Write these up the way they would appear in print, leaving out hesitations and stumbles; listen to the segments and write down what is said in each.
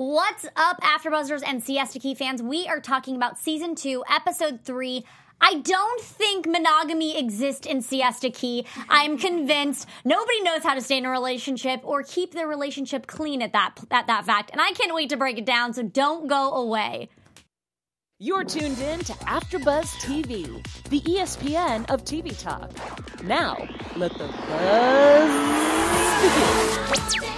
What's up, AfterBuzzers and Siesta Key fans? We are talking about Season 2, Episode 3. I don't think monogamy exists in Siesta Key. I'm convinced nobody knows how to stay in a relationship or keep their relationship clean at that fact. And I can't wait to break it down, so don't go away. You're tuned in to AfterBuzz TV, the ESPN of TV talk. Now, let the buzz begin.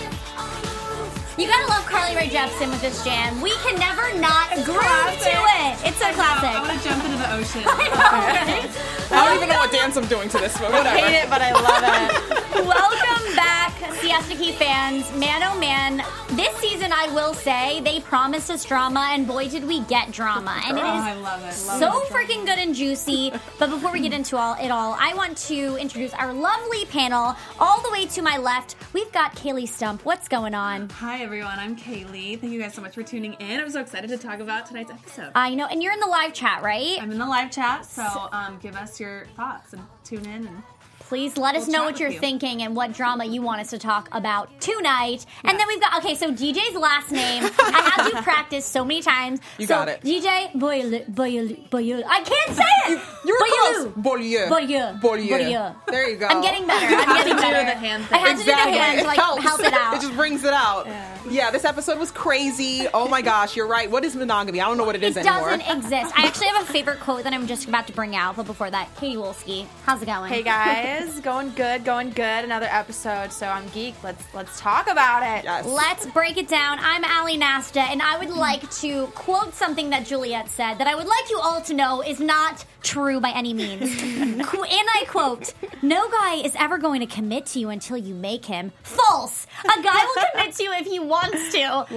You gotta love Carly Rae Jepsen with this jam. We can never not groove to it. It's so classic. I want to jump into the ocean. I don't even know what dance I'm doing to this, but whatever. I hate it, but I love it. Welcome back, Siesta Key fans. Man, oh man, this season I will say they promised us drama, and boy did we get drama. And it is I love it. so freaking good and juicy. But before we get into it all, I want to introduce our lovely panel. All the way to my left, we've got Kaylee Stump. What's going on? Hi everyone, I'm Kaylee. Thank you guys so much for tuning in. I'm so excited to talk about tonight's episode. I know, and you're in the live chat, right? I'm in the live chat, so give us your thoughts and tune in and please let us know what you're thinking and what drama you want us to talk about tonight. And then we've got, so DJ's last name, I had to practice so many times. You got it. DJ Boyolou. I can't say it! You're close. Boyolou. There you go. I'm getting better. I had to do the hand thing. I had to do the hand to help it out. It just brings it out. Yeah, this episode was crazy. Oh my gosh, you're right. What is monogamy? I don't know what it is anymore. It doesn't exist. I actually have a favorite quote that I'm just about to bring out, but before that, Katie Wolski, how's it going? Hey guys, going good. Another episode, so I'm geeked. Let's talk about it. Yes. Let's break it down. I'm Ali Nasta, and I would like to quote something that Juliet said that I would like you all to know is not true by any means. And I quote, "No guy is ever going to commit to you until you make him." False. A guy will commit to you if he wants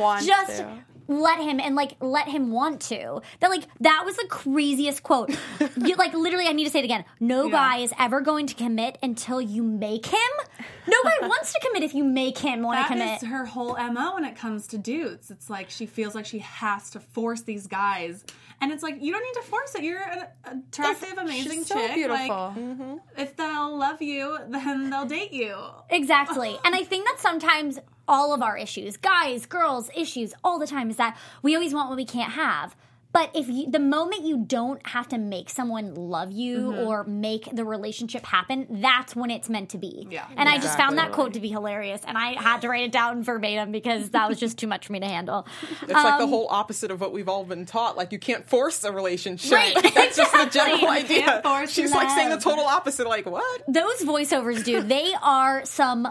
to. Let him and let him want to. That was the craziest quote. Literally, I need to say it again. No guy is ever going to commit until you make him. No guy wants to commit if you make him want to commit. That is her whole MO when it comes to dudes. It's like she feels like she has to force these guys. And it's like, you don't need to force it. You're an attractive, amazing she's so chick. beautiful. If they'll love you, then they'll date you. Exactly. And I think that sometimes all of our issues, guys, girls, issues all the time is that we always want what we can't have. But the moment you don't have to make someone love you or make the relationship happen, that's when it's meant to be. Yeah. And I just found that quote to be hilarious, and I had to write it down verbatim because that was just too much for me to handle. It's like the whole opposite of what we've all been taught. Like, you can't force a relationship. Right. That's just the general idea. She's love. saying the total opposite. Like, what? Those voiceovers, dude, they are some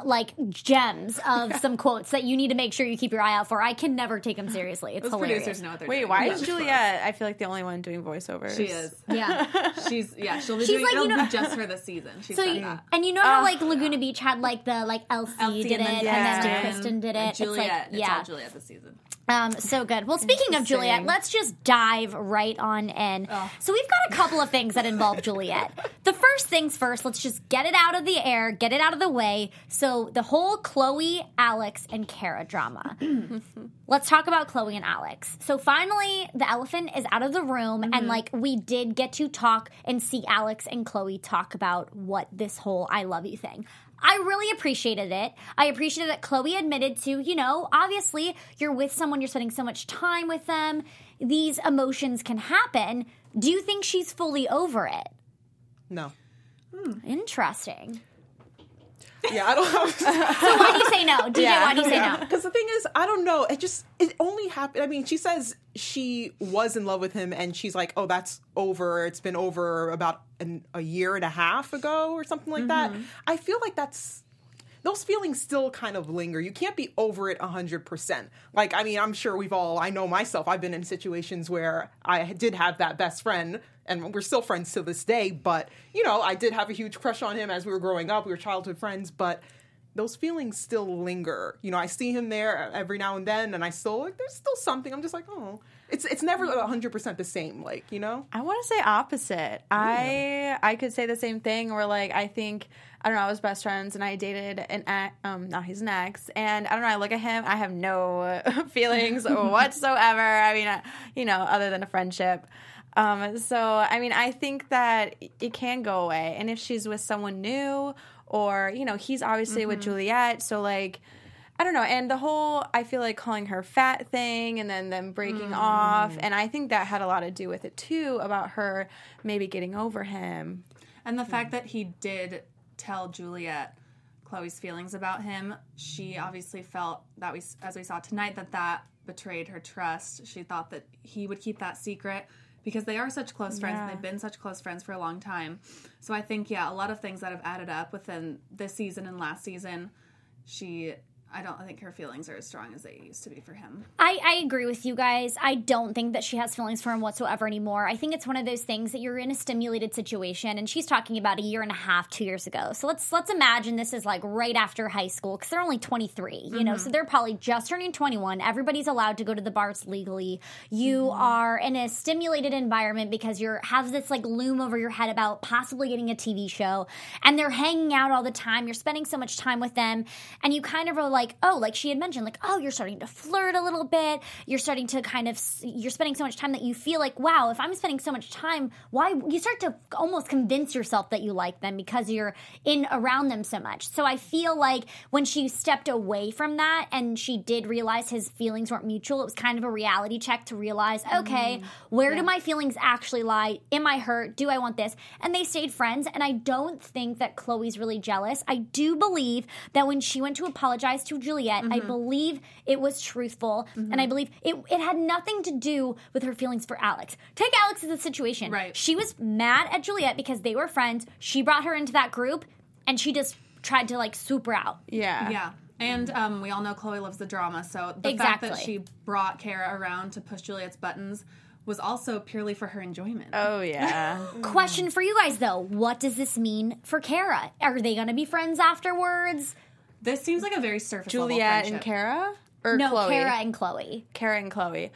gems of some quotes that you need to make sure you keep your eye out for. I can never take them seriously. It's Those hilarious. producers know what they're Wait, doing. why is Juliet? I feel like the only one doing voiceovers. She is. Yeah. She'll be doing it'll be just for this season. She said that. And you know how Laguna Beach had Elsie did it, and then Kristen did it. Juliet. It's all Juliet this season. So good. Well, speaking of Juliet, let's just dive right on in. So we've got a couple of things that involve Juliet. The first things first, let's just get it out of the air, get it out of the way. So the whole Chloe, Alex, and Kara drama. Let's talk about Chloe and Alex. So finally, the elephant is out of the room, and we did get to talk and see Alex and Chloe talk about what this whole I love you thing. I really appreciated it. I appreciated that Chloe admitted to, obviously you're with someone, you're spending so much time with them. These emotions can happen. Do you think she's fully over it? No. Interesting. Yeah, I don't know. So why do you say no? DJ, why do you say no? Because the thing is, I don't know. It only happened. I mean, she says she was in love with him, and she's like, oh, that's over. It's been over about a year and a half ago or something like that. I feel like those feelings still kind of linger. You can't be over it 100%. Like, I mean, I'm sure I know myself, I've been in situations where I did have that best friend, and we're still friends to this day, but, I did have a huge crush on him as we were growing up. We were childhood friends, but those feelings still linger. I see him there every now and then, and there's still something. I'm just like, oh. It's never 100% the same, I want to say opposite. Yeah. I could say the same thing where, I think, I don't know, I was best friends and I dated now he's an ex, and I don't know, I look at him, I have no feelings whatsoever. I mean, other than a friendship. So, I mean, I think that it can go away. And if she's with someone new or, he's obviously with Juliet. So, I I don't know. And the whole, I feel like calling her fat thing and then them breaking off. And I think that had a lot to do with it too, about her maybe getting over him. And the fact that he did tell Juliet Chloe's feelings about him, she obviously felt that as we saw tonight, that betrayed her trust. She thought that he would keep that secret because they are such close friends. And they've been such close friends for a long time. So I think, a lot of things that have added up within this season and last season, I don't think her feelings are as strong as they used to be for him. I agree with you guys. I don't think that she has feelings for him whatsoever anymore. I think it's one of those things that you're in a stimulated situation, and she's talking about a year and a half, 2 years ago. So let's imagine this is like right after high school, because they're only 23, you know, so they're probably just turning 21. Everybody's allowed to go to the bars legally. You are in a stimulated environment because you have this like loom over your head about possibly getting a TV show, and they're hanging out all the time. You're spending so much time with them, and you kind of are like, like she had mentioned, like, you're starting to flirt a little bit. You're starting to you're spending so much time that you feel like, wow, if I'm spending so much time, why? You start to almost convince yourself that you like them because you're around them so much. So I feel like when she stepped away from that and she did realize his feelings weren't mutual, it was kind of a reality check to realize, okay, where do my feelings actually lie? Am I hurt? Do I want this? And they stayed friends. And I don't think that Chloe's really jealous. I do believe that when she went to apologize to Juliet, I believe it was truthful, and I believe it had nothing to do with her feelings for Alex. Take Alex as a situation. Right. She was mad at Juliet because they were friends. She brought her into that group, and she just tried to, like, swoop her out. Yeah. And we all know Chloe loves the drama, so the fact that she brought Kara around to push Juliet's buttons was also purely for her enjoyment. Oh, yeah. Question for you guys, though. What does this mean for Kara? Are they going to be friends afterwards? This seems like a very surface level Juliet friendship. and Kara? Or No, Chloe? Kara and Chloe. Kara and Chloe.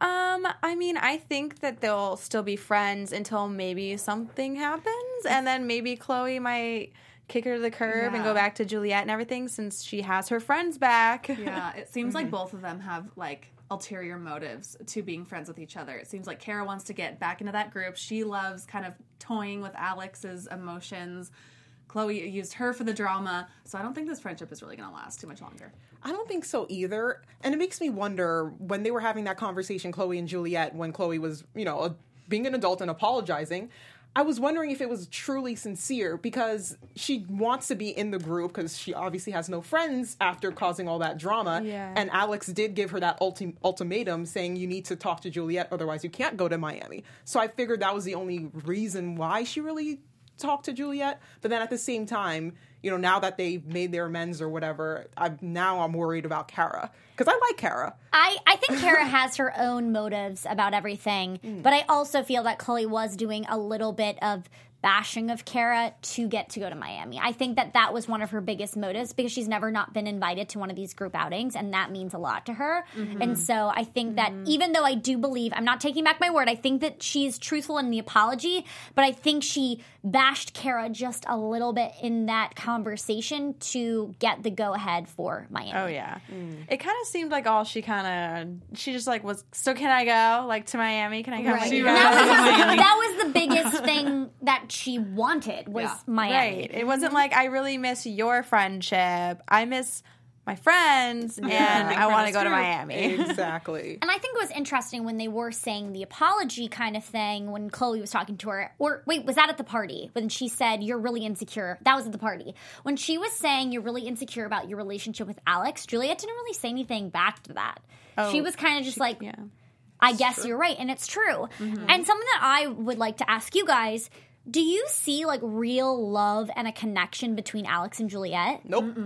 I mean, I think that they'll still be friends until maybe something happens, and then maybe Chloe might kick her to the curb and go back to Juliet and everything since she has her friends back. Yeah, it seems like both of them have, like, ulterior motives to being friends with each other. It seems like Kara wants to get back into that group. She loves kind of toying with Alex's emotions. Chloe used her for the drama, so I don't think this friendship is really going to last too much longer. I don't think so either. And it makes me wonder, when they were having that conversation, Chloe and Juliet, when Chloe was, being an adult and apologizing, I was wondering if it was truly sincere, because she wants to be in the group because she obviously has no friends after causing all that drama. Yeah. And Alex did give her that ultimatum saying, you need to talk to Juliet, otherwise you can't go to Miami. So I figured that was the only reason why she really talk to Juliet. But then at the same time, now that they've made their amends or whatever, I'm worried about Kara, because I like Kara. I think Kara has her own motives about everything, but I also feel that Chloe was doing a little bit of bashing of Kara to get to go to Miami. I think that was one of her biggest motives, because she's never not been invited to one of these group outings, and that means a lot to her. And so I think that even though I do believe, I'm not taking back my word, I think that she's truthful in the apology, but I think she bashed Kara just a little bit in that conversation to get the go-ahead for Miami. Oh, yeah. It kind of seemed like she just like was, so can I go, like, to Miami? Can I go? Right. Like, That was the biggest thing that she wanted was Miami. Right. It wasn't like, I really miss your friendship. I miss my friends, and I want to go to Miami. Exactly. And I think it was interesting when they were saying the apology kind of thing, when Chloe was talking to her. Or, wait, was that at the party? When she said, you're really insecure. That was at the party. When she was saying you're really insecure about your relationship with Alex, Juliet didn't really say anything back to that. She was kind of just like, I guess you're right. And it's true. And something that I would like to ask you guys, do you see, like, real love and a connection between Alex and Juliet? Nope.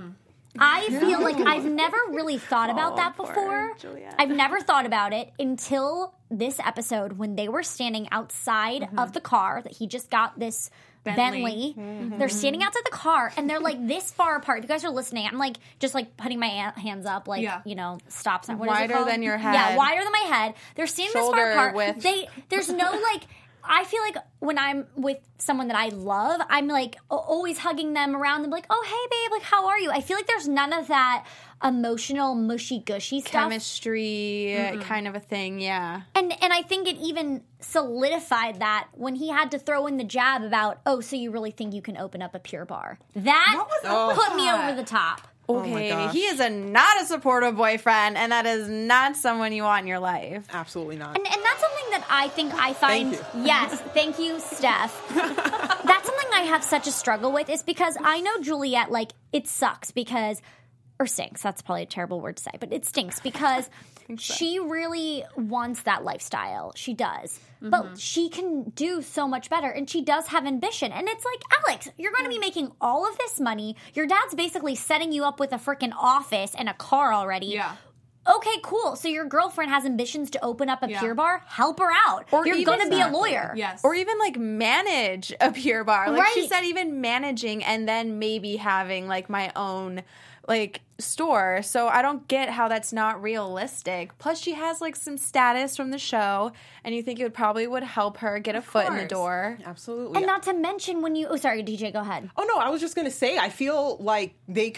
I feel like I've never really thought about that before. I've never thought about it until this episode, when they were standing outside of the car that he just got, this Bentley. They're standing outside the car, and they're like this far apart. You guys are listening. I'm like just like putting my hands up, like stop sign. What is it Wider called? than your head. Yeah, wider than my head. They're standing this far apart. There's no like. I feel like when I'm with someone that I love, I'm like always hugging them around them, like, oh, hey, babe, like, how are you? I feel like there's none of that emotional, mushy-gushy stuff. Chemistry kind of a thing, yeah. And I think it even solidified that when he had to throw in the jab about, oh, so you really think you can open up a Pure Bar. That put me over the top. Okay, gosh. he is not a supportive boyfriend, and that is not someone you want in your life. Absolutely not. And that's something that I think I find. Thank you. Yes, thank you, Steph. That's something I have such a struggle with, is because I know Juliet, like, it sucks because, or stinks. That's probably a terrible word to say, but it stinks because she really wants that lifestyle. She does. But she can do so much better, and she does have ambition. And it's like, Alex, you're going to be making all of this money. Your dad's basically setting you up with a freaking office and a car already. Yeah. Okay, cool. So your girlfriend has ambitions to open up a Pure Bar? Help her out. Or You're even- going to be a lawyer. Yes. Or even, like, manage a Pure Bar. Like, she Right. said even managing and then maybe having, like, my own, like, store. So I don't get how that's not realistic. Plus, she has, like, some status from the show, and you think it probably would help her get a foot in the course. door. Absolutely. And not to mention when you... Oh, sorry, DJ, go ahead. Oh, no, I was just going to say, I feel like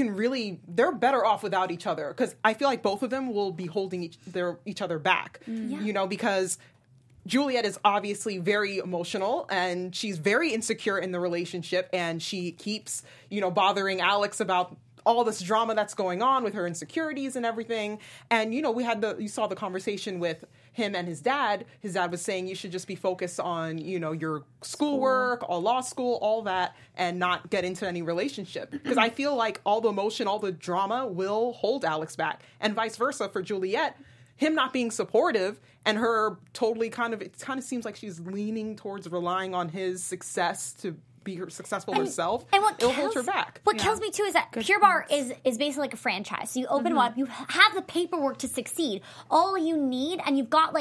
they're better off without each other, because I feel like both of them will be holding each other back, you know, because Juliet is obviously very emotional, and she's very insecure in the relationship, and she keeps, you know, bothering Alex about all this drama that's going on with her insecurities and everything. And, you know, you saw the conversation with him and his dad. His dad was saying you should just be focused on, you know, your schoolwork, or law school, all that, and not get into any relationship. Because I feel like all the emotion, all the drama will hold Alex back. And vice versa for Juliet. Him not being supportive and her totally it kind of seems like she's leaning towards relying on his success to be successful herself. And it'll hold her back. What kills me too is that Pure Bar is basically like a franchise. So you open one up, you have the paperwork to succeed. All you need, and you've got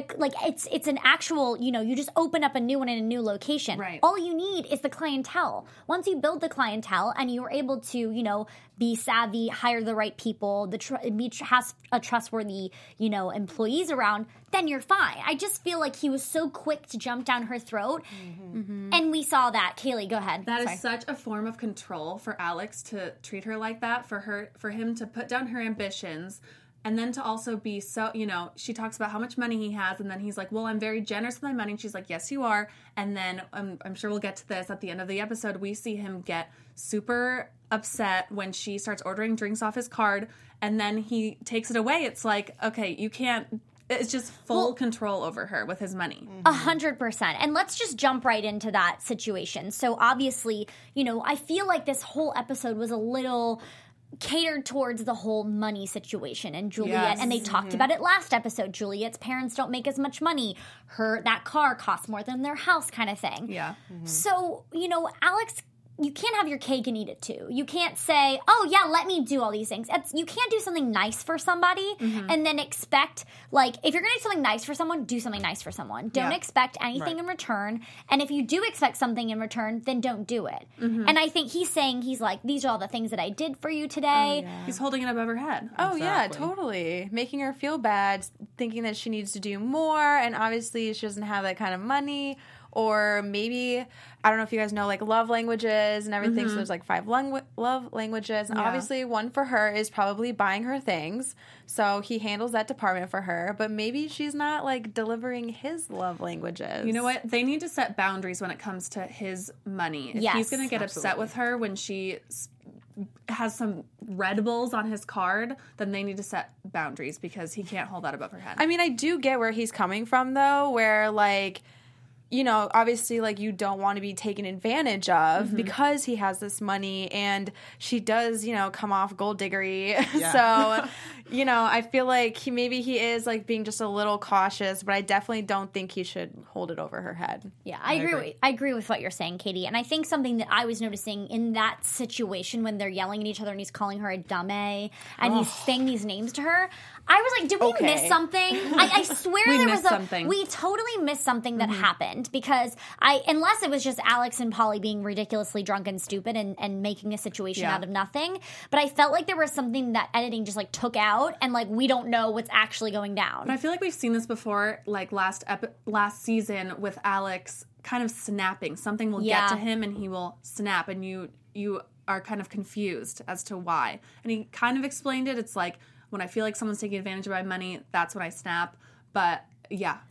it's an actual, you know, you just open up a new one in a new location. Right. All you need is the clientele. Once you build the clientele and you're able to, you know, be savvy, hire the right people, has a trustworthy, you know, employees around, then you're fine. I just feel like he was so quick to jump down her throat, and we saw that. Kaylee, go ahead. That is such a form of control for Alex to treat her like that, for him to put down her ambitions, and then to also be so, you know, she talks about how much money he has, and then he's like, well, I'm very generous with my money, and she's like, yes, you are. And then I'm sure we'll get to this at the end of the episode, we see him get super upset when she starts ordering drinks off his card, and then he takes it away. It's like, okay, you can't. It's just full control over her with his money. 100%. And let's just jump right into that situation. So obviously, you know, I feel like this whole episode was a little catered towards the whole money situation and Juliet. Yes. And they talked about it last episode. Juliet's parents don't make as much money. That car costs more than their house, kind of thing. Yeah. So, you know, Alex, you can't have your cake and eat it too. You can't say, oh yeah, let me do all these things. You can't do something nice for somebody and then expect, like, if you're going to do something nice for someone, do something nice for someone. Don't expect anything in return. And if you do expect something in return, then don't do it. And I think he's like, these are all the things that I did for you today. He's holding it above her head. Oh, yeah, Exactly. totally. Making her feel bad, thinking that she needs to do more, and obviously she doesn't have that kind of money. Or maybe, I don't know if you guys know, like, love languages and everything. So there's, like, 5 love languages. And obviously one for her is probably buying her things. So he handles that department for her. But maybe she's not, like, delivering his love languages. You know what? They need to set boundaries when it comes to his money. If Yes. he's going to get upset with her when she has some Red Bulls on his card, then they need to set boundaries because he can't hold that above her head. I mean, I do get where he's coming from, though, where, like, you know, obviously, like, you don't want to be taken advantage of because he has this money, and she does, you know, come off gold diggery. So, you know, I feel like maybe he is, like, being just a little cautious, but I definitely don't think he should hold it over her head. Yeah, I agree with what you're saying, Katie. And I think something that I was noticing in that situation when they're yelling at each other and he's calling her a dumb and he's saying these names to her, I was like, did we miss something? I swear We there missed was something. we totally missed something that happened because unless it was just Alex and Polly being ridiculously drunk and stupid and making a situation out of nothing, but I felt like there was something that editing just, like, took out and, like, we don't know what's actually going down. But I feel like we've seen this before, like last season with Alex kind of snapping. Something will get to him and he will snap, and you are kind of confused as to why. And he kind of explained it. It's like, when I feel like someone's taking advantage of my money, that's when I snap. But yeah.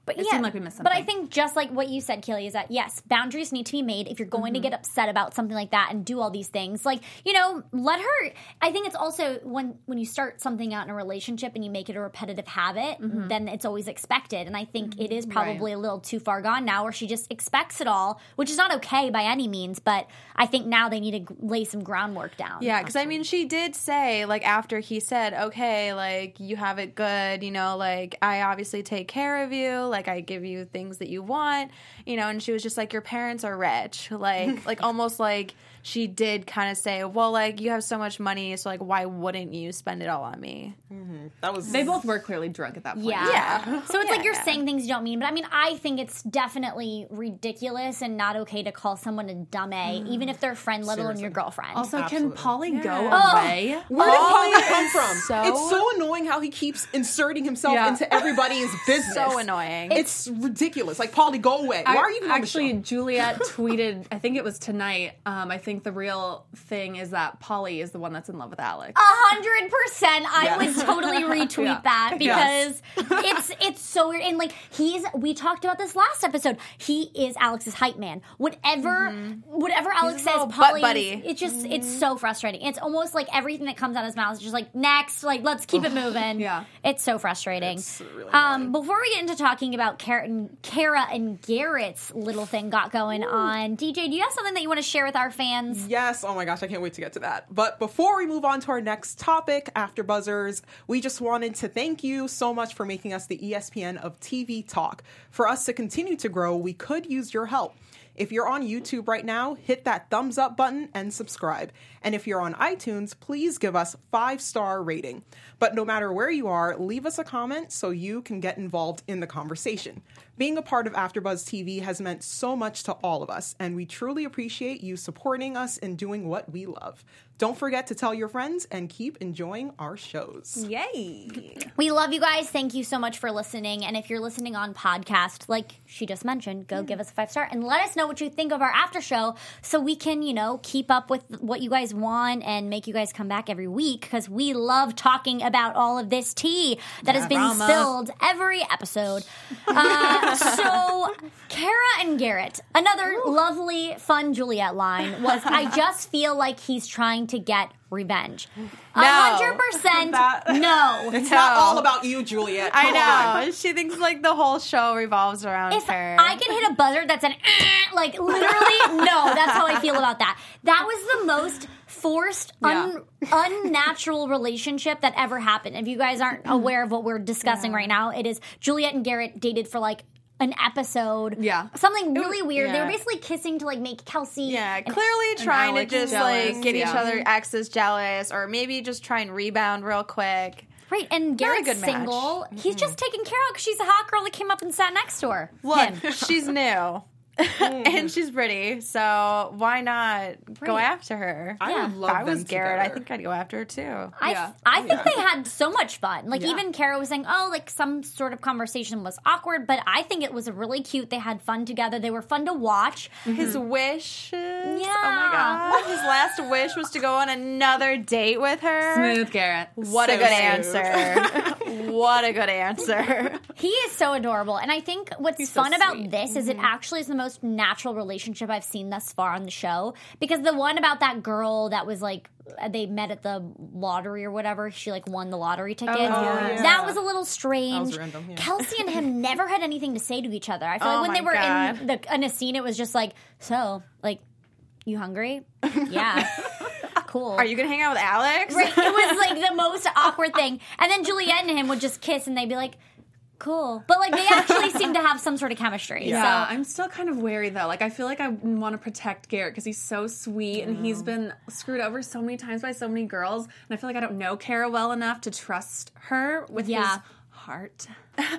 But it seemed like we missed But something. I think just like what you said, Keely, is that yes, boundaries need to be made if you're going to get upset about something like that and do all these things. Like, let her. I think it's also when you start something out in a relationship and you make it a repetitive habit, then it's always expected. And I think it is probably a little too far gone now, where she just expects it all, which is not okay by any means. But I think now they need to lay some groundwork down. Yeah, because I mean, she did say, like, after he said, okay, like, you have it good, like, I obviously take care of you, like, I give you things that you want, and she was just like, your parents are rich, like almost like she did kind of say, well, like, you have so much money, so, like, why wouldn't you spend it all on me? That was they both were clearly drunk at that point. Yeah. So it's like you're Yeah. saying things you don't mean. But I mean, I think it's definitely ridiculous and not okay to call someone a dumb A, even if they're a friend, let alone your girlfriend. Also, Absolutely. can Polly go Oh. away? Where did Polly Polly come is from? so- It's so annoying how he keeps inserting himself Yeah. into everybody's business. So annoying. It's ridiculous. Like, Polly, go away. Why are you even actually? on the show? Juliet tweeted. I think it was tonight. I think the real thing is that Polly is the one that's in love with Alex. 100%. I Yes. would totally retweet Yeah. that because Yes. it's so weird. And like we talked about this last episode. He is Alex's hype man. Whatever Alex a says, little Polly. butt buddy. It's just it's so frustrating. It's almost like everything that comes out of his mouth is just like next. Like let's keep it moving. Yeah. It's so frustrating. It's really annoying. Before we get into talking about Kara and Garrett's little thing got going on, DJ, do you have something that you want to share with our fans? Yes, oh my gosh, I can't wait to get to that. But before we move on to our next topic, After Buzzers, we just wanted to thank you so much for making us the ESPN of TV talk. For us to continue to grow, we could use your help. If you're on YouTube right now, hit that thumbs up button and subscribe. And if you're on iTunes, please give us 5-star rating. But no matter where you are, leave us a comment so you can get involved in the conversation. Being a part of AfterBuzz TV has meant so much to all of us, and we truly appreciate you supporting us and doing what we love. Don't forget to tell your friends and keep enjoying our shows. Yay. We love you guys. Thank you so much for listening. And if you're listening on podcast, like she just mentioned, go give us a 5-star and let us know what you think of our after show so we can, keep up with what you guys want and make you guys come back every week because we love talking about all of this tea that has been Drama. spilled every episode. So Kara and Garrett, another lovely, fun Juliet line was, I just feel like he's trying to get revenge. 100% no. It's not all about you, Juliet. Come on. I know. She thinks like the whole show revolves around If her. I can hit a buzzer that's an like literally, no, that's how I feel about that. That was the most forced, unnatural relationship that ever happened. If you guys aren't aware of what we're discussing right now, it is Juliet and Garrett dated for like an episode. Yeah. Something really weird. They were yeah. basically kissing to like make Kelsey. Yeah, and- clearly trying to Alex just jealous, like get each yeah. other exes jealous, or maybe just try and rebound real quick. Right, and Garrett's good match. single. He's just taking care of because she's a hot girl that came up and sat next to her. Look, Him. she's new. And she's pretty, so why not go Right. after her? I would If love I was them Garrett, I together. think I'd go after her too. Yeah. I think they had so much fun. Like Yeah. even Kara was saying, "Oh, like some sort of conversation was awkward," but I think it was really cute. They had fun together. They were fun to watch. His wish, oh Yeah. my god, his last wish was to go on another date with her. Smooth Garrett. What a So good smooth. answer! What a good answer! He is so adorable, and I think what's so fun about sweet. this is it actually is the most natural relationship I've seen thus far on the show. Because the one about that girl that was like they met at the lottery or whatever, she like won the lottery ticket. yeah. That was a little strange. That was random, yeah. Kelsey and him never had anything to say to each other. I feel Oh like when they my were God. in a scene, it was just like, so like, you hungry? Yeah. Cool. Are you gonna hang out with Alex? Right. It was like the most awkward thing. And then Juliet and him would just kiss and they'd be like, cool. But like they actually seem to have some sort of chemistry. Yeah, So I'm still kind of wary though. Like I feel like I want to protect Garrett because he's so sweet and he's been screwed over so many times by so many girls, and I feel like I don't know Kara well enough to trust her with Yeah. his heart.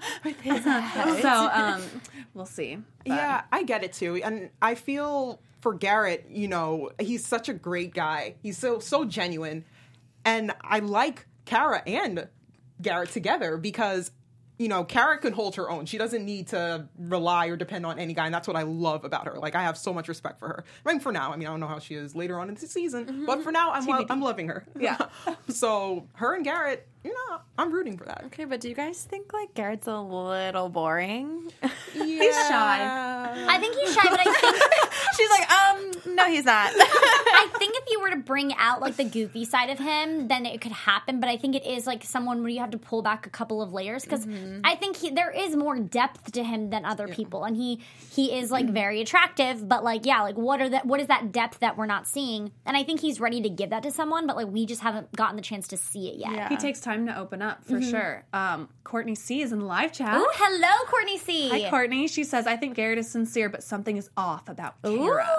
So we'll see. But Yeah, I get it too. And I feel for Garrett, he's such a great guy. He's so genuine. And I like Kara and Garrett together because, Kara can hold her own. She doesn't need to rely or depend on any guy. And that's what I love about her. Like, I have so much respect for her. Right for now. I mean, I don't know how she is later on in the season. But for now, I'm loving her. Yeah. So her and Garrett, I'm rooting for that. Okay, but do you guys think like Garrett's a little boring? He's shy. I think he's shy, but I think She's like, no, he's not. I think if you were to bring out like the goofy side of him, then it could happen. But I think it is like someone where you have to pull back a couple of layers because I think there is more depth to him than other people, and he is like very attractive. But like, yeah, like what is that depth that we're not seeing? And I think he's ready to give that to someone, but like we just haven't gotten the chance to see it yet. Yeah. He takes time to open up for sure. Courtney C is in the live chat. Oh, hello, Courtney C. Hi, Courtney. She says, I think Garrett is sincere, but something is off about Kara.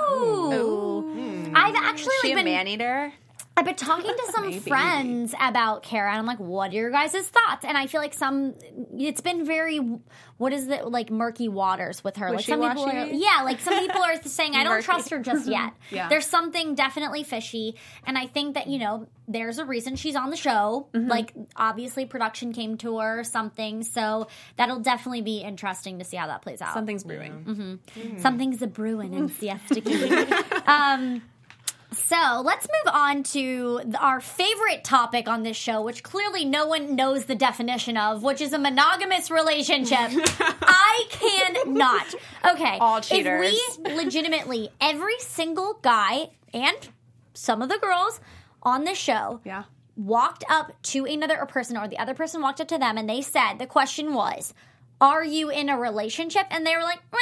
Ooh. I've actually She like a man-eater? I've been talking to some friends about Kara, and I'm like, what are your guys' thoughts? And I feel like it's been very, what is it, like murky waters with her. Like some people are, like some people are saying, I don't trust her just yet. Yeah. There's something definitely fishy, and I think that, there's a reason she's on the show. Like, obviously production came to her or something, so that'll definitely be interesting to see how that plays out. Something's brewing. Something's a brewing in Siesta Key. So let's move on to our favorite topic on this show, which clearly no one knows the definition of, which is a monogamous relationship. I cannot. Okay. All cheaters. If we legitimately, every single guy and some of the girls on this show walked up to another person, or the other person walked up to them, and they said, the question was, are you in a relationship? And they were like, well,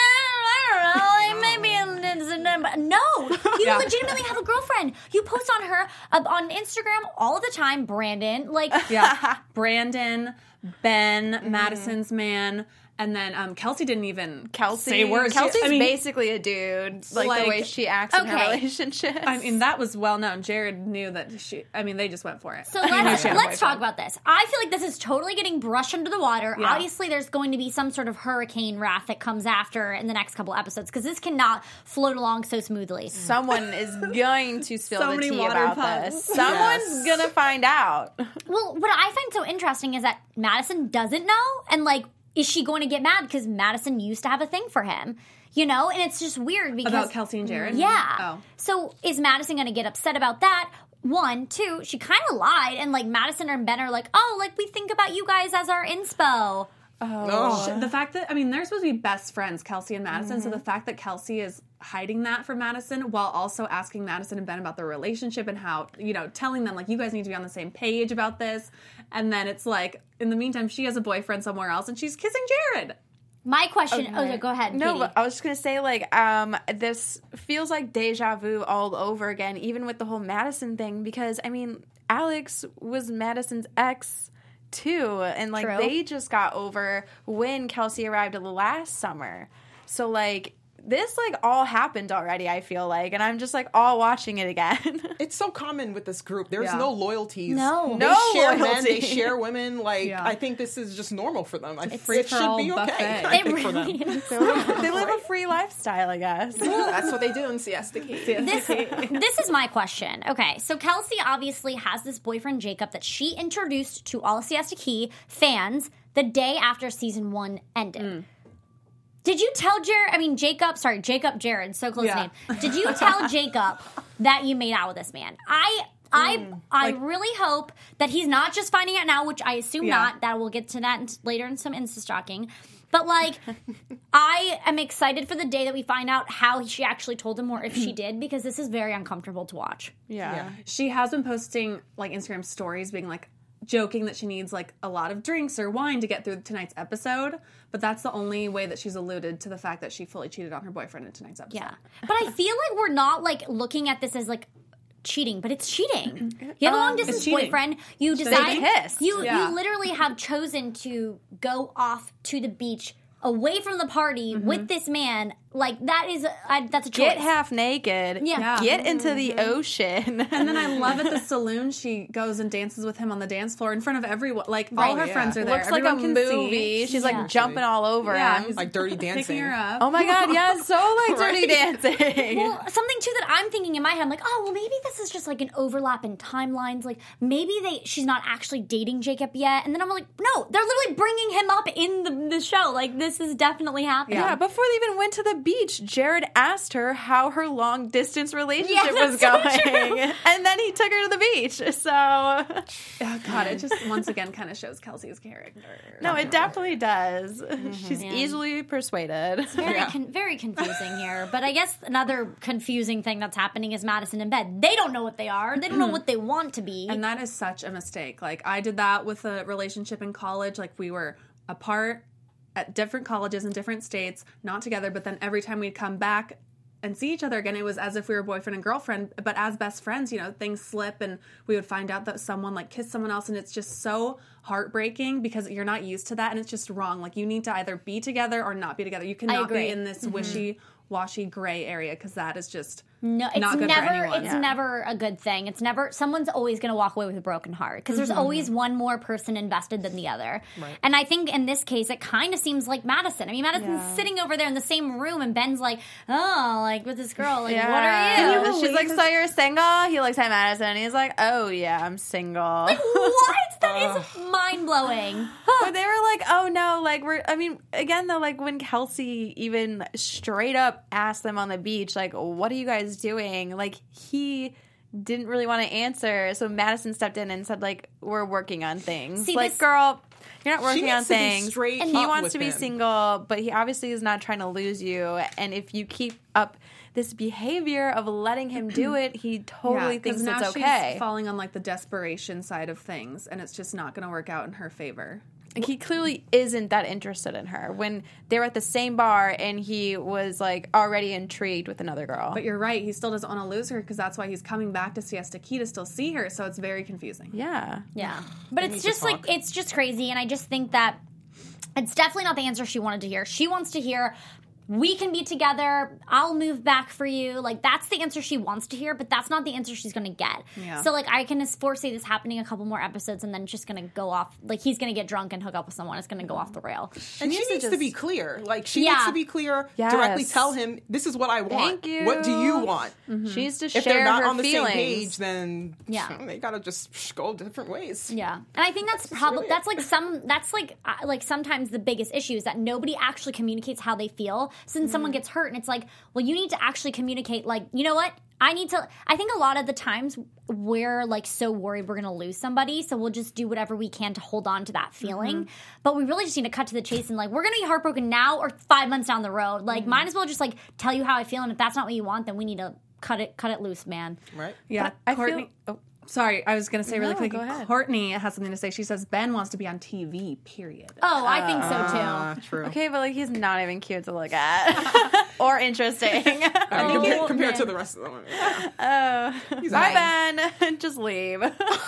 I don't know, like maybe it's a number. No, you legitimately have a girlfriend. You post on her on Instagram all the time, Brandon. Like, Brandon, Ben, Madison's man. And then Kelsey didn't even say words. Kelsey's basically a dude, like the way she acts in her relationships. I mean, that was well known. Jared knew that they just went for it. So let's talk about this. I feel like this is totally getting brushed under the water. Yeah. Obviously, there's going to be some sort of hurricane wrath that comes after in the next couple episodes, because this cannot float along so smoothly. Someone is going to spill the tea about this. Someone's going to find out. Well, what I find so interesting is that Madison doesn't know, and like, is she going to get mad because Madison used to have a thing for him? And it's just weird because... About Kelsey and Jared? Yeah. Oh. So is Madison going to get upset about that? 1, 2, she kind of lied, and like Madison and Ben are like, oh, like we think about you guys as our inspo. Oh. The fact that, they're supposed to be best friends, Kelsey and Madison, so the fact that Kelsey is hiding that from Madison while also asking Madison and Ben about their relationship and how, telling them, like, you guys need to be on the same page about this, and then it's like, in the meantime, she has a boyfriend somewhere else and she's kissing Jared. My question... Okay. Go ahead, No, Katie. but I was just going to say, like, this feels like deja vu all over again, even with the whole Madison thing, because, Alex was Madison's ex too, and like True. They just got over when Kelsey arrived last summer, so like this like all happened already, I feel like, and I'm just like all watching it again. It's so common with this group. There's no loyalties. No. They share men, loyalty. they share women. Like, I think this is just normal for them. It free should for all be okay. buffet. I It think for really them. is. They live a free lifestyle, I guess. That's what they do in Siesta Key. This is my question. Okay, so Kelsey obviously has this boyfriend, Jacob, that she introduced to all Siesta Key fans the day after season 1 ended. Did you tell Jacob Jared, so close name. Did you tell Jacob that you made out with this man? I really hope that he's not just finding out now, which I assume not. That we'll get to that later in some Insta stalking. But like, I am excited for the day that we find out how she actually told him, or if she did, because this is very uncomfortable to watch. Yeah. She has been posting like Instagram stories being like, joking that she needs like a lot of drinks or wine to get through tonight's episode, but that's the only way that she's alluded to the fact that she fully cheated on her boyfriend in tonight's episode. Yeah. But I feel like we're not like looking at this as like cheating, but it's cheating. You have a long distance boyfriend. You decide kissed. you literally have chosen to go off to the beach away from the party with this man. Like, that is that's a choice. Get half naked. Yeah. Get into the ocean. And then I love at the saloon, she goes and dances with him on the dance floor in front of everyone. Like, all her friends are there. Looks like a Everyone can movie. see. She's like jumping all over him. Like Dirty Dancing. Picking her up. Oh my god, yeah, so like Dirty Dancing. Well, something too that I'm thinking in my head, I'm like, oh, well, maybe this is just like an overlap in timelines. Like, maybe she's not actually dating Jacob yet. And then I'm like, no, they're literally bringing him up in this show. Like, this is definitely happening. Yeah, before they even went to the beach, Jared asked her how her long distance relationship was that's going. so true. And then he took her to the beach. So, Oh, God, it just once again kind of shows Kelsey's character. no, it definitely does. She's easily persuaded. Very confusing here. But I guess another confusing thing that's happening is Madison and Ben. They don't know what they are. They don't know what they want to be. And that is such a mistake. Like, I did that with a relationship in college. Like, we were apart at different colleges in different states, not together, but then every time we'd come back and see each other again, it was as if we were boyfriend and girlfriend. But as best friends, you know, things slip and we would find out that someone like kissed someone else, and it's just so heartbreaking because you're not used to that, and it's just wrong. Like, you need to either be together or not be together. You cannot agree. be in this wishy-washy gray area, because that is just No, it's not good never. for anyone. It's never a good thing. It's never. Someone's always going to walk away with a broken heart because there's always one more person invested than the other. Right. And I think in this case, it kind of seems like Madison. I mean, Madison's sitting over there in the same room, and Ben's like, "Oh, like with this girl. Like, what are you?" She's like, "So you're single?" He looks at Madison and he's like, "Oh yeah, I'm single." What? That is mind blowing. But they were like, "Oh no!" Like again though, like when Kelsey even straight up asked them on the beach, like, "What are you guys doing?" Like, he didn't really want to answer, so Madison stepped in and said, like, "We're working on things." See, like, this- girl, you're not She working on needs to be things. straight And he up wants with to be him. single, but he obviously is not trying to lose you. And if you keep up this behavior of letting him do it, he totally thinks now it's okay. she's falling on like the desperation side of things, and it's just not going to work out in her favor. Like, he clearly isn't that interested in her when they were at the same bar and he was like already intrigued with another girl. But you're right, he still doesn't want to lose her, because that's why he's coming back to Siesta Key to still see her. So it's very confusing. yeah. Yeah. But it's just like, it's just crazy. And I just think that it's definitely not the answer she wanted to hear. She wants to hear, we can be together, I'll move back for you. Like, that's the answer she wants to hear, but that's not the answer she's going to get. Yeah. So, like, I can foresee this happening a couple more episodes, and then it's just going to go off. Like, he's going to get drunk and hook up with someone. It's going to go off the rail. And she needs to be clear. Like, she needs to be clear. Yes. Directly tell him, this is what I want. Thank you. What do you want? She needs to If share they're not her on the feelings. same page, then Yeah. they gotta just go different ways. Yeah, and I think that's probably that's like sometimes the biggest issue is that nobody actually communicates how they feel. So then someone gets hurt, and it's like, well, you need to actually communicate. Like, you know what? I think a lot of the times we're like so worried we're going to lose somebody, so we'll just do whatever we can to hold on to that feeling. But we really just need to cut to the chase and like, we're going to be heartbroken now or 5 months down the road. Like, might as well just like tell you how I feel, and if that's not what you want, then we need to cut it loose, man. Right? Yeah, I Courtney. feel. Sorry, I was going to say really No, quick. go ahead. Courtney has something to say. She says Ben wants to be on TV. Period. Oh, I think so too. True. Okay, but like, he's not even cute to look at or interesting. Compared to the rest of them. Yeah. Bye, Ben. Just leave.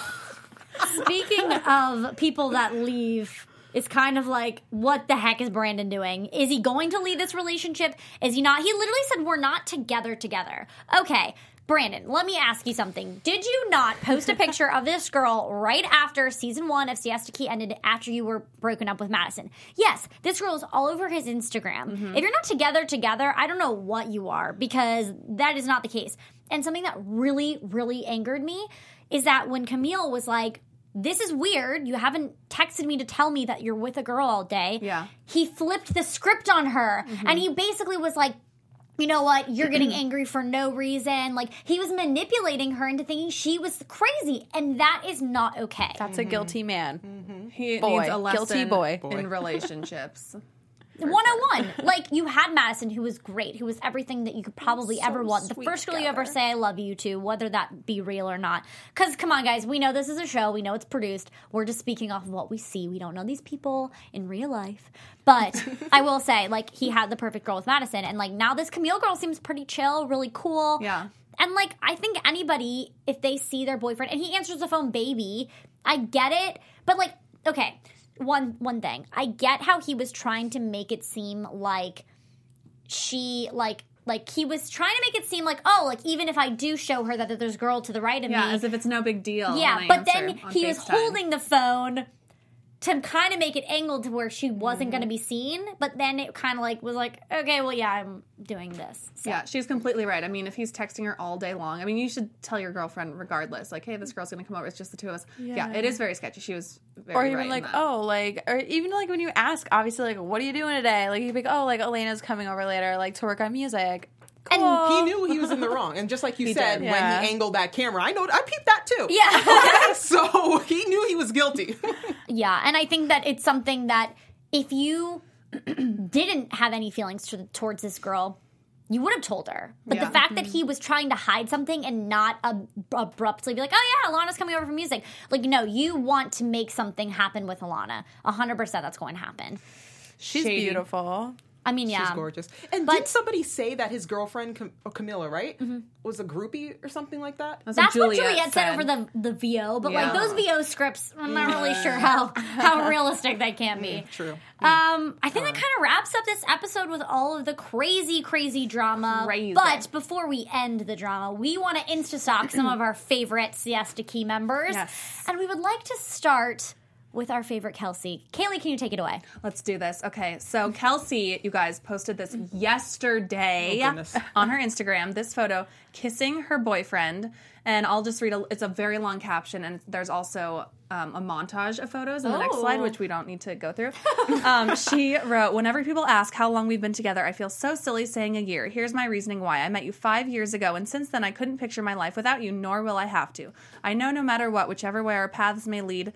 Speaking of people that leave, it's kind of like, what the heck is Brandon doing? Is he going to leave this relationship? Is he not? He literally said, we're not together. Okay, Brandon, let me ask you something. Did you not post a picture of this girl right after season 1 of Siesta Key ended, after you were broken up with Madison? Yes, this girl is all over his Instagram. If you're not together, I don't know what you are, because that is not the case. And something that really, really angered me is that when Camille was like, this is weird, you haven't texted me to tell me that you're with a girl all day. Yeah. He flipped the script on her, and he basically was like, you know what, you're getting angry for no reason. Like, he was manipulating her into thinking she was crazy, and that is not okay. That's a guilty man. He Boy. needs a lesson Guilty boy. in relationships. 101. Like, you had Madison, who was great, who was everything that you could probably ever want. The sweet first girl you ever together. say I love you to, whether that be real or not. Because, come on, guys, we know this is a show. We know it's produced. We're just speaking off of what we see. We don't know these people in real life. But I will say, like, he had the perfect girl with Madison. And, like, now this Camille girl seems pretty chill, really cool. Yeah. And, like, I think anybody, if they see their boyfriend, and he answers the phone, baby, I get it. But, like, okay, one thing. I get how he was trying to make it seem like she, like he was trying to make it seem like, oh, like, even if I do show her that there's a girl to the right of me. Yeah, as if it's no big deal. Yeah, when I but answer then on he was FaceTime. holding the phone to kind of make it angled to where she wasn't going to be seen, but then it kind of like was like, okay, well, yeah, I'm doing this. So. Yeah, she's completely right. I mean, if he's texting her all day long, I mean, you should tell your girlfriend regardless. Like, hey, this girl's going to come over. It's just the two of us. Yeah, it is very sketchy. She was very Or even right like, in that. or even like when you ask, obviously, like, what are you doing today? Like, you'd be like, oh, like, Elena's coming over later, like, to work on music. And He knew he was in the wrong, and just like you said, did. when Yeah. he angled that camera, I peeped that too. yeah. So he knew he was guilty. Yeah, and I think that it's something that if you didn't have any feelings towards this girl, you would have told her. But the fact that he was trying to hide something and not abruptly be like, oh yeah, Alana's coming over for music. Like, no, you want to make something happen with Alana. 100% that's going to happen. She's Shady. beautiful. I mean, yeah. She's gorgeous. And But- did somebody say that his girlfriend, Camilla, right, was a groupie or something like that? That's That's what Juliet said over the VO, but like Yeah. those VO scripts, I'm not really sure how realistic they can be. True. I think that kind of wraps up this episode with all of the crazy, crazy drama. Crazy. But before we end the drama, we want to Insta-stock some of our favorite Siesta Key members. Yes. And we would like to start with our favorite Kelsey. Kaylee, can you take it away? Let's do this. Okay, so Kelsey, you guys, posted this yesterday Oh, goodness. on her Instagram, this photo, kissing her boyfriend. And I'll just read, it's a very long caption, and there's also a montage of photos in the next slide, which we don't need to go through. She wrote, whenever people ask how long we've been together, I feel so silly saying a year. Here's my reasoning why. I met you 5 years ago, and since then I couldn't picture my life without you, nor will I have to. I know no matter what, whichever way our paths may lead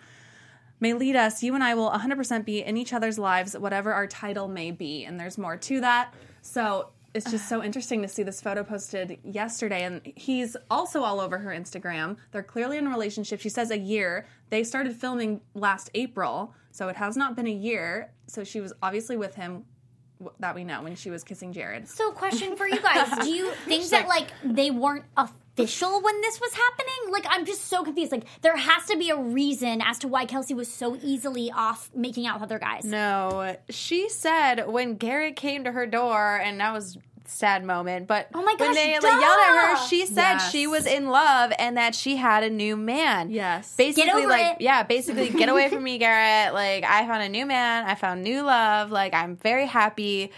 us, you and I will 100% be in each other's lives, whatever our title may be. And there's more to that. So it's just so interesting to see this photo posted yesterday. And he's also all over her Instagram. They're clearly in a relationship. She says a year. They started filming last April. So it has not been a year. So she was obviously with him, that we know, when she was kissing Jared. So, question for you guys. Do you think that, like, they weren't official when this was happening? Like, I'm just so confused. Like, there has to be a reason as to why Kelsey was so easily off making out with other guys. No, she said when Garrett came to her door, and that was a sad moment, but Oh my when gosh, they like, duh! yelled at her, she said Yes. she was in love and that she had a new man. Yes. Basically, Get over like, it. yeah, basically, get away from me, Garrett. Like, I found a new man. I found new love. Like, I'm very happy.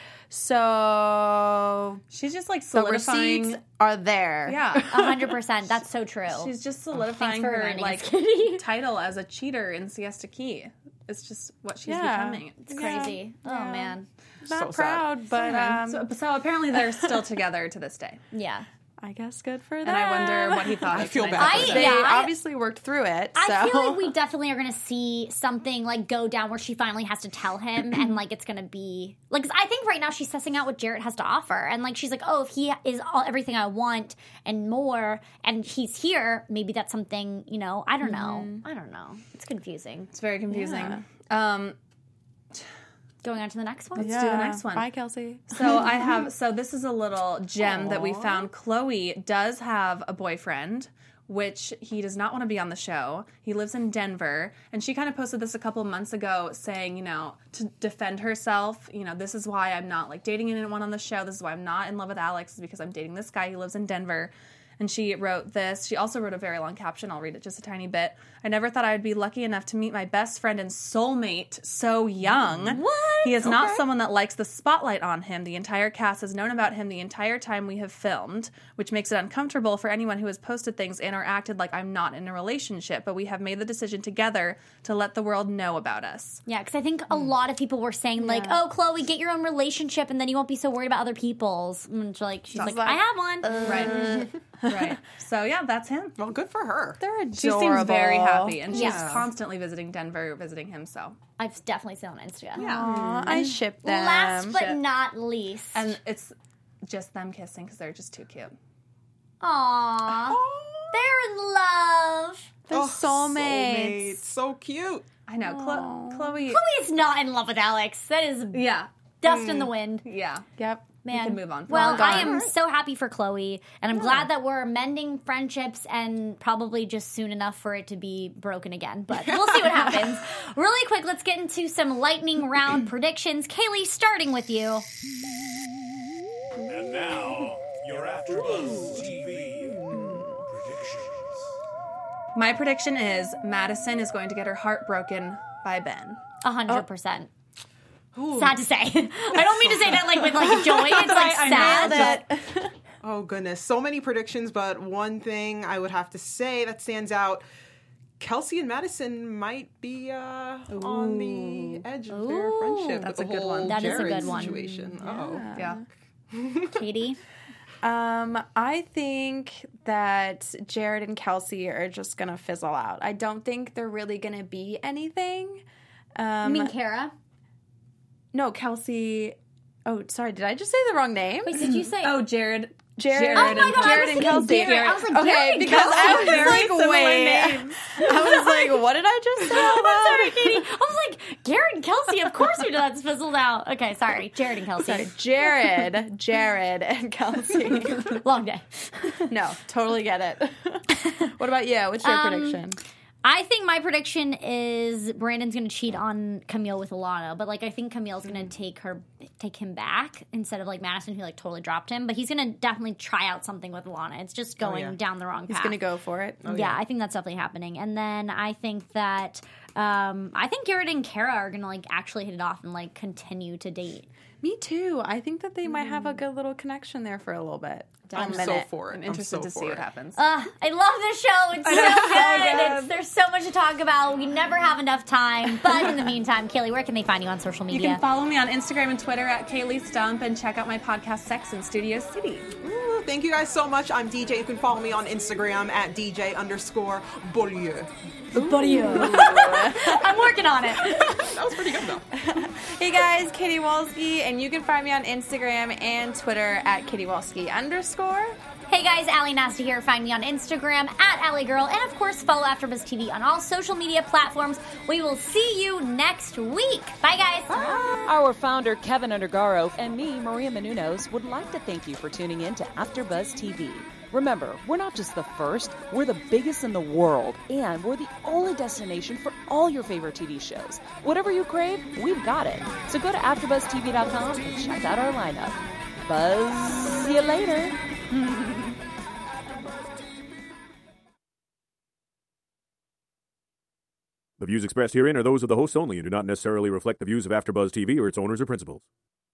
So She's just like the solidifying. receipts are there. Yeah. 100%. That's so true. She's just solidifying for her reminding like us, Katie. title as a cheater in Siesta Key. It's just what she's Yeah. becoming. It's crazy. Oh, man. Not So sad. proud, but So apparently they're still together to this day. Yeah. I guess good for them. And I wonder what he thought. I feel tonight. bad for them. They Yeah, I- obviously worked through it. So. I feel like we definitely are going to see something like go down where she finally has to tell him, and like it's going to be like 'cause I think right now she's sussing out what Jarrett has to offer, and like she's like, oh, if he is everything I want and more, and he's here, maybe that's something, you know. I don't know. I don't know. It's confusing. It's very confusing. Going on to the next one. Let's do the next one. Bye, Kelsey. So this is a little gem that we found. Chloe does have a boyfriend, which he does not want to be on the show. He lives in Denver, and she kind of posted this a couple months ago saying, you know, to defend herself, you know, this is why I'm not like dating anyone on the show. This is why I'm not in love with Alex, is because I'm dating this guy who lives in Denver. And she wrote this. She also wrote a very long caption. I'll read it just a tiny bit. I never thought I would be lucky enough to meet my best friend and soulmate so young. What? He is not someone that likes the spotlight on him. The entire cast has known about him the entire time we have filmed, which makes it uncomfortable for anyone who has posted things and or acted like I'm not in a relationship. But we have made the decision together to let the world know about us. Yeah, because I think a lot of people were saying like, "Oh, Chloe, get your own relationship, and then you won't be so worried about other people's." And she's like, like, "I have one." Right. Right. So, yeah, that's him. Well, good for her. They're adorable. She seems very happy, and she's Yeah. constantly visiting Denver, visiting him, so. I've definitely seen it on Instagram. Aw, I ship them. Last but not least, And it's just them kissing because they're just too cute. Aww, they're in love. They're soulmates. So cute. I know. Chloe. Chloe is not in love with Alex. That is Yeah. dust in the wind. Yeah. Yep. Man, can move on. Well, Oh, I am so happy for Chloe, and I'm glad that we're mending friendships, and probably just soon enough for it to be broken again. But we'll see what happens. Really quick, let's get into some lightning round predictions. Kaylee, starting with you. And now, your AfterBuzz TV predictions. My prediction is Madison is going to get her heart broken by Ben. 100%. Sad to say. I don't mean to say that like with like joy. It's like sad. that. Oh goodness, so many predictions, but one thing I would have to say that stands out: Kelsey and Madison might be on the edge of their friendship. That's with a the good whole one. That is a Jared good one. situation. Oh, Yeah. Katie? I think that Jared and Kelsey are just gonna fizzle out. I don't think they're really gonna be anything. You mean Kara? No, Kelsey. Oh, sorry. Did I just say the wrong name? Wait, did you say? Oh, Jared. Jared. Oh my God, I Jared was and thinking Kelsey. Garrett. I was like, okay, Jared and because Kelsey. I was Very like, similar wait. names. I was like, what did I just say? out loud? Sorry, Katie. I was like, Garrett and Kelsey. Of course we did that. Fizzled out. Okay, sorry. Jared and Kelsey. Sorry, Jared and Kelsey. Long day. No, totally get it. What about you? What's your prediction? I think my prediction is Brandon's going to cheat on Camille with Alana, but like I think Camille's going to take him back instead of like Madison, who like totally dropped him. But he's going to definitely try out something with Alana. It's just going down the wrong path. He's going to go for it. Yeah, I think that's definitely happening. And then I think that Garrett and Kara are going to like actually hit it off and like continue to date. Me too. I think that they might have a good little connection there for a little bit. I'm so for it. I'm interested to see what happens. I love this show. It's so good. There's so much to talk about. We never have enough time. But in the meantime, Kaylee, where can they find you on social You media? can follow me on Instagram and Twitter at Kaylee Stump and check out my podcast Sex in Studio City. Ooh, thank you guys so much. I'm DJ. You can follow me on Instagram at DJ_Beaulieu. I'm working on it. That was pretty good though. Hey guys, Katie Walski, and you can find me on Instagram and Twitter at KatieWalski_. Hey guys, Allie Nasta here. Find me on Instagram at AllieGirl. And of course, follow AfterBuzz TV on all social media platforms. We will see you next week. Bye guys. Our founder, Kevin Undergaro, and me, Maria Menounos, would like to thank you for tuning in to AfterBuzz TV. Remember, we're not just the first, we're the biggest in the world, and we're the only destination for all your favorite TV shows. Whatever you crave, we've got it. So go to AfterBuzzTV.com and check out our lineup. Buzz you later. The views expressed herein are those of the hosts only and do not necessarily reflect the views of AfterBuzz TV or its owners or principals.